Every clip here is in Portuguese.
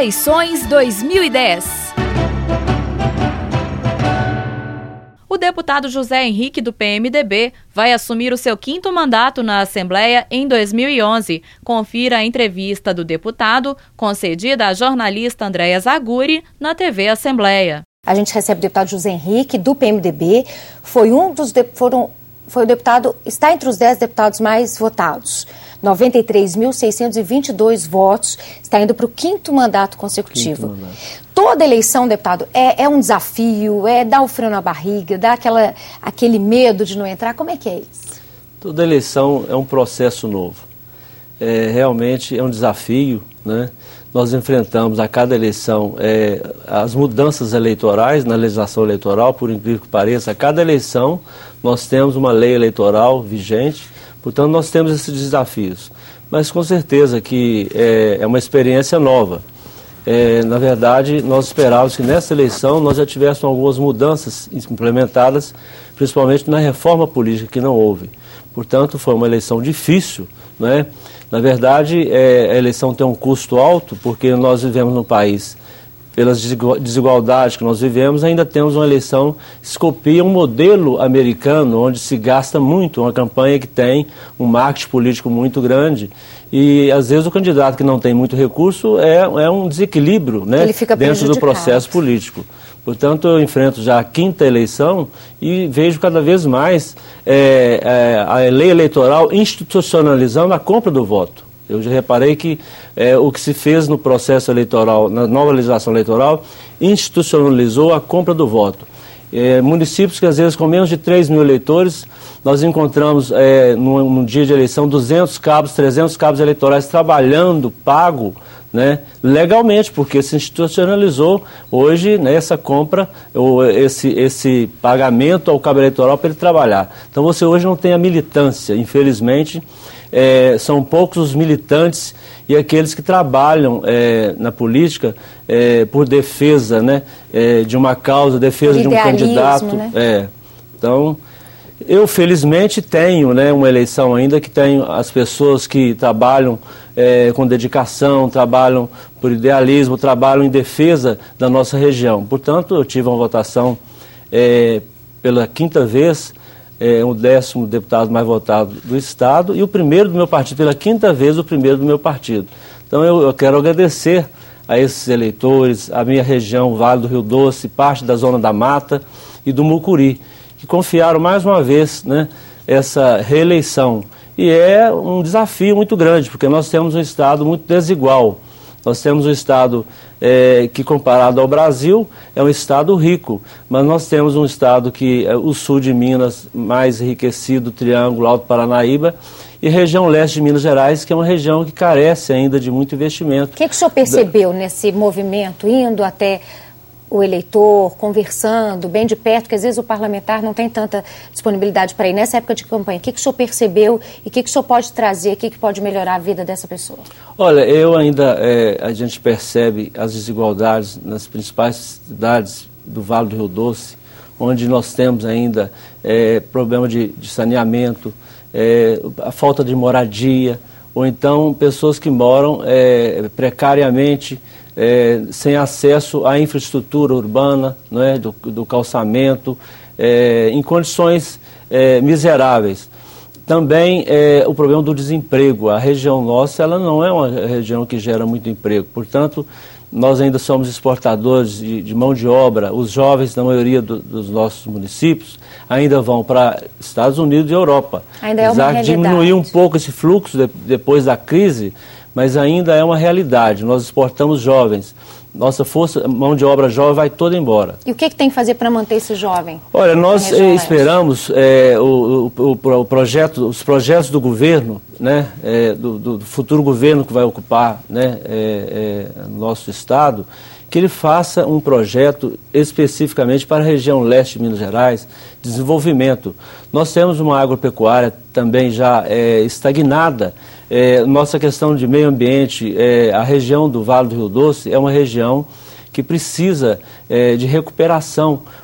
Eleições 2010. O deputado José Henrique, do PMDB, vai assumir o seu 5º mandato na Assembleia em 2011. Confira a entrevista do deputado, concedida à jornalista Andréa Zaguri, na TV Assembleia. A gente recebe o deputado José Henrique, do PMDB, foi o deputado, está entre os 10 deputados mais votados. 93.622 votos, está indo para o 5º mandato consecutivo. Toda eleição, deputado, é um desafio, dar o freio na barriga, dá aquele medo de não entrar. Como é que é isso? Toda eleição é um processo novo. Realmente é um desafio, né? Nós enfrentamos a cada eleição as mudanças eleitorais na legislação eleitoral, por incrível que pareça. A cada eleição nós temos uma lei eleitoral vigente, portanto nós temos esses desafios. Mas com certeza que é uma experiência nova. Na verdade, nós esperávamos que nessa eleição nós já tivéssemos algumas mudanças implementadas, principalmente na reforma política, que não houve. Portanto, foi uma eleição difícil, né? Na verdade, a eleição tem um custo alto, porque nós vivemos num país, pelas desigualdades que nós vivemos, ainda temos uma eleição que copia um modelo americano, onde se gasta muito, uma campanha que tem um marketing político muito grande, e às vezes o candidato que não tem muito recurso é um desequilíbrio, né, dentro do processo político. Portanto, eu enfrento já a 5ª eleição e vejo cada vez mais a lei eleitoral institucionalizando a compra do voto. Eu já reparei que o que se fez no processo eleitoral, na nova legislação eleitoral, institucionalizou a compra do voto. Municípios que às vezes com menos de 3 mil eleitores, nós encontramos num dia de eleição 200 cabos, 300 cabos eleitorais trabalhando, pago, né, legalmente, porque se institucionalizou hoje, né, essa compra, ou esse pagamento ao cabo eleitoral para ele trabalhar. Então você hoje não tem a militância, infelizmente. São poucos os militantes e aqueles que trabalham na política por defesa, né, de uma causa, defesa de um candidato. Né? Então, eu felizmente tenho, né, uma eleição ainda que tem as pessoas que trabalham com dedicação, trabalham por idealismo, trabalham em defesa da nossa região. Portanto, eu tive uma votação pela 5ª vez, o 10º deputado mais votado do Estado e o primeiro do meu partido, pela 5ª vez o primeiro do meu partido. Então eu quero agradecer a esses eleitores, a minha região, Vale do Rio Doce, parte da Zona da Mata e do Mucuri, que confiaram mais uma vez, né, essa reeleição. E é um desafio muito grande, porque nós temos um Estado muito desigual. Nós temos um Estado que, comparado ao Brasil, é um Estado rico, mas nós temos um Estado que é o sul de Minas, mais enriquecido, Triângulo, Alto Paranaíba, e região leste de Minas Gerais, que é uma região que carece ainda de muito investimento. O que o senhor percebeu nesse movimento, indo até o eleitor, conversando bem de perto, que às vezes o parlamentar não tem tanta disponibilidade para ir nessa época de campanha? O que o senhor percebeu e o que o senhor pode trazer, o que pode melhorar a vida dessa pessoa? Olha, a gente percebe as desigualdades nas principais cidades do Vale do Rio Doce, onde nós temos ainda problema de saneamento, a falta de moradia, ou então pessoas que moram precariamente, sem acesso à infraestrutura urbana, né, do calçamento, em condições miseráveis. Também o problema do desemprego. A região nossa, ela não é uma região que gera muito emprego. Portanto, nós ainda somos exportadores de mão de obra. Os jovens, na maioria dos nossos municípios, ainda vão para Estados Unidos e Europa. Ainda é uma realidade. Diminuiu um pouco esse fluxo depois da crise, mas ainda é uma realidade. Nós exportamos jovens. Nossa mão de obra jovem vai toda embora. E o que tem que fazer para manter esse jovem? Olha, nós esperamos os projetos do governo, né, do futuro governo que vai ocupar, né, nosso estado, que ele faça um projeto especificamente para a região leste de Minas Gerais, desenvolvimento. Nós temos uma agropecuária também já estagnada. Nossa questão de meio ambiente, a região do Vale do Rio Doce é uma região que precisa de recuperação,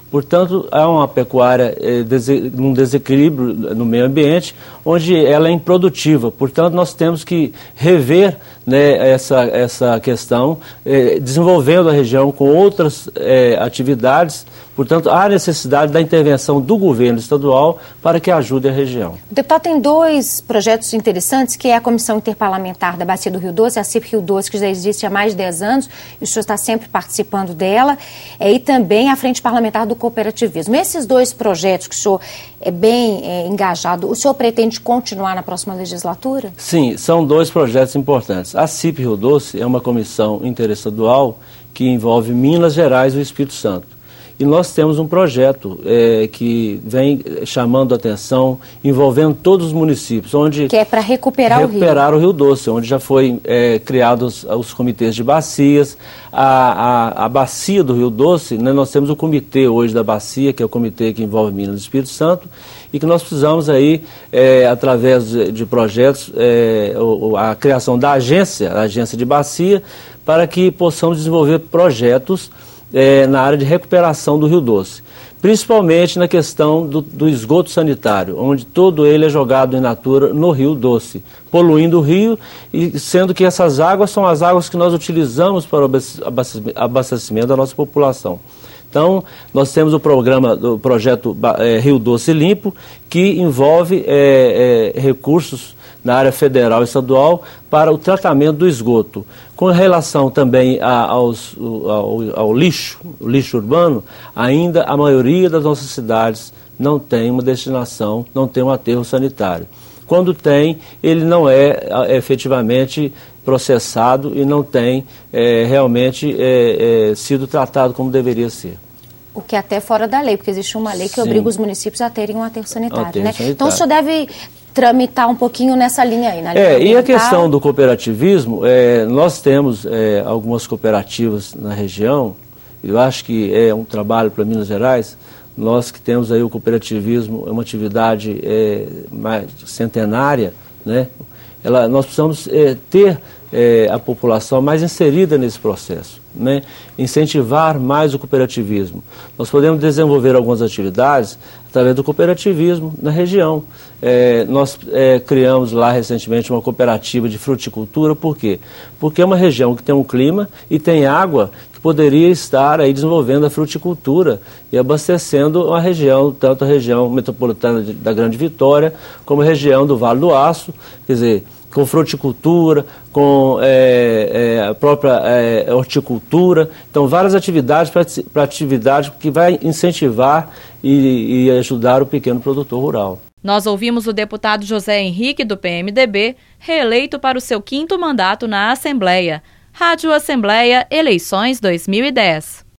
Portanto, há uma pecuária num desequilíbrio no meio ambiente, onde ela é improdutiva. Portanto, nós temos que rever, né, essa questão, desenvolvendo a região com outras atividades. Portanto, há necessidade da intervenção do governo estadual para que ajude a região. O deputado tem 2 projetos interessantes, que é a Comissão Interparlamentar da Bacia do Rio Doce, a CIP Rio Doce, que já existe há mais de 10 anos, e o senhor está sempre participando dela, e também a Frente Parlamentar do Cooperativismo. Esses 2 projetos que o senhor é bem engajado, o senhor pretende continuar na próxima legislatura? Sim, são 2 projetos importantes. A CIP Rio Doce é uma comissão interestadual que envolve Minas Gerais e o Espírito Santo. E nós temos um projeto que vem chamando a atenção, envolvendo todos os municípios, onde... Que é para recuperar o Rio Doce, onde já foi criados os comitês de bacias. A bacia do Rio Doce, né, nós temos o comitê hoje da bacia, que é o comitê que envolve Minas e Espírito Santo, e que nós precisamos aí, através de projetos, a criação da agência de bacia, para que possamos desenvolver projetos na área de recuperação do Rio Doce, principalmente na questão do esgoto sanitário, onde todo ele é jogado in natura no Rio Doce, poluindo o rio, e sendo que essas águas são as águas que nós utilizamos para o abastecimento da nossa população. Então, nós temos o projeto Rio Doce Limpo, que envolve recursos na área federal e estadual para o tratamento do esgoto. Com relação também ao lixo urbano, ainda a maioria das nossas cidades não tem uma destinação, não tem um aterro sanitário. Quando tem, ele não é efetivamente processado e não tem realmente sido tratado como deveria ser. O que é até fora da lei, porque existe uma lei que obriga os municípios a terem um aterro sanitário, né? Sanitário. Então o senhor deve tramitar um pouquinho nessa linha aí, e a questão do cooperativismo, nós temos algumas cooperativas na região, eu acho que é um trabalho para Minas Gerais. Nós que temos aí o cooperativismo, é uma atividade mais centenária, né? Nós precisamos ter a população mais inserida nesse processo, né? Incentivar mais o cooperativismo. Nós podemos desenvolver algumas atividades através do cooperativismo na região. Nós criamos lá recentemente uma cooperativa de fruticultura. Por quê? Porque é uma região que tem um clima e tem água que poderia estar aí desenvolvendo a fruticultura e abastecendo a região, tanto a região metropolitana da Grande Vitória, como a região do Vale do Aço, quer dizer, com fruticultura, com a própria horticultura. Então, várias atividades para atividade que vai incentivar e ajudar o pequeno produtor rural. Nós ouvimos o deputado José Henrique, do PMDB, reeleito para o seu 5º mandato na Assembleia. Rádio Assembleia, eleições 2010.